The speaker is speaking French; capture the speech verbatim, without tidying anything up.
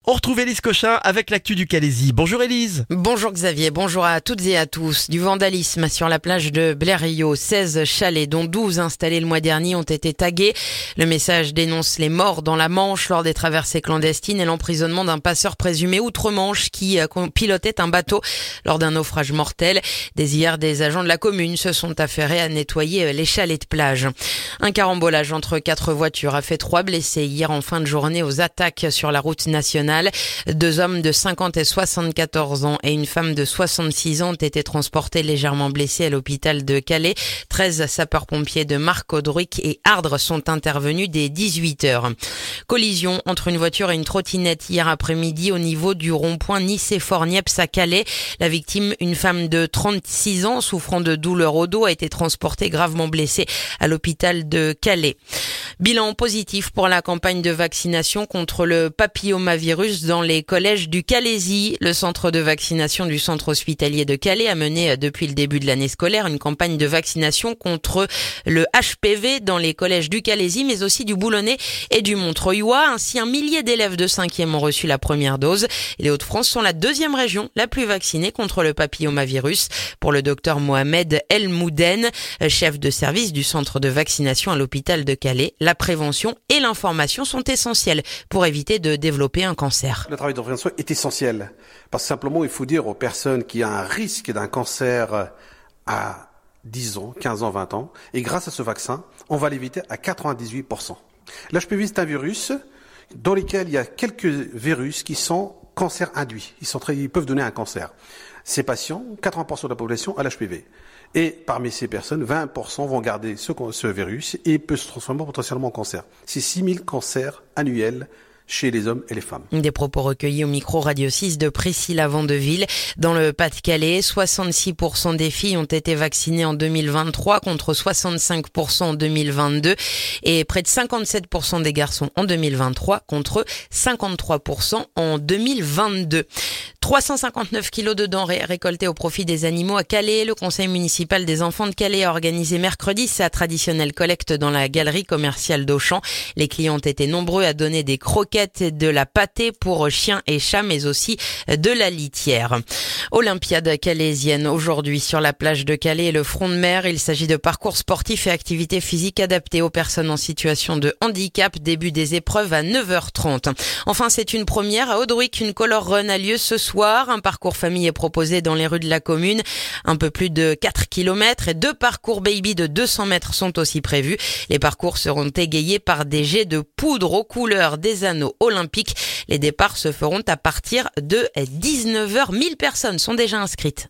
On retrouve Élise Cochin avec l'actu du Calaisis. Bonjour Élise. Bonjour Xavier, bonjour à toutes et à tous. Du vandalisme sur la plage de Blériot. seize chalets, dont douze installés le mois dernier, ont été tagués. Le message dénonce les morts dans la Manche lors des traversées clandestines et l'emprisonnement d'un passeur présumé outre-Manche qui pilotait un bateau lors d'un naufrage mortel. Dès hier, des agents de la commune se sont affairés à nettoyer les chalets de plage. Un carambolage entre quatre voitures a fait trois blessés hier en fin de journée aux attaques sur la route nationale. Deux hommes de cinquante et soixante-quatorze ans et une femme de soixante-six ans ont été transportés légèrement blessés à l'hôpital de Calais. treize sapeurs-pompiers de Marc-Audric et Ardres sont intervenus dès dix-huit heures. Collision entre une voiture et une trottinette hier après-midi au niveau du rond-point Nicéphore-Niepce à Calais. La victime, une femme de trente-six ans souffrant de douleurs au dos, a été transportée gravement blessée à l'hôpital de Calais. Bilan positif pour la campagne de vaccination contre le papillomavirus dans les collèges du Calaisis. Le centre de vaccination du centre hospitalier de Calais a mené depuis le début de l'année scolaire une campagne de vaccination contre le H P V dans les collèges du Calaisis, mais aussi du Boulonnais et du Montreuilois. Ainsi, un millier d'élèves de cinquième ont reçu la première dose. Les Hauts-de-France sont la deuxième région la plus vaccinée contre le papillomavirus. Pour le docteur Mohamed El Mouden, chef de service du centre de vaccination à l'hôpital de Calais, la prévention et l'information sont essentielles pour éviter de développer un cancer. Le travail de prévention est essentiel parce que simplement il faut dire aux personnes qui ont un risque d'un cancer à dix ans, quinze ans, vingt ans, et grâce à ce vaccin, on va l'éviter à quatre-vingt-dix-huit pour cent. L'H P V, c'est un virus dans lequel il y a quelques virus qui sont cancer induits. Ils, sont très, ils peuvent donner un cancer. Ces patients, quatre-vingts pour cent de la population a l'H P V. Et parmi ces personnes, vingt pour cent vont garder ce, ce virus et peut se transformer potentiellement en cancer. C'est six mille cancers annuels chez les hommes et les femmes. Des propos recueillis au micro Radio six de Priscilla Vandeville. Dans le Pas-de-Calais, soixante-six pour cent des filles ont été vaccinées en deux mille vingt-trois contre soixante-cinq pour cent en deux mille vingt-deux et près de cinquante-sept pour cent des garçons en deux mille vingt-trois contre cinquante-trois pour cent en deux mille vingt-deux. trois cent cinquante-neuf kilos de denrées récoltées au profit des animaux à Calais. Le conseil municipal des enfants de Calais a organisé mercredi sa traditionnelle collecte dans la galerie commerciale d'Auchan. Les clients ont été nombreux à donner des croquettes, de la pâtée pour chiens et chats, mais aussi de la litière. Olympiade calaisienne aujourd'hui sur la plage de Calais et le front de mer. Il s'agit de parcours sportifs et activités physiques adaptés aux personnes en situation de handicap. Début des épreuves à neuf heures trente. Enfin, c'est une première à Audric. Une color run a lieu ce soir. Un parcours famille est proposé dans les rues de la commune. Un peu plus de quatre kilomètres et deux parcours baby de deux cents mètres sont aussi prévus. Les parcours seront égayés par des jets de poudre aux couleurs des anneaux olympiques. Les départs se feront à partir de dix-neuf heures. mille personnes sont déjà inscrites.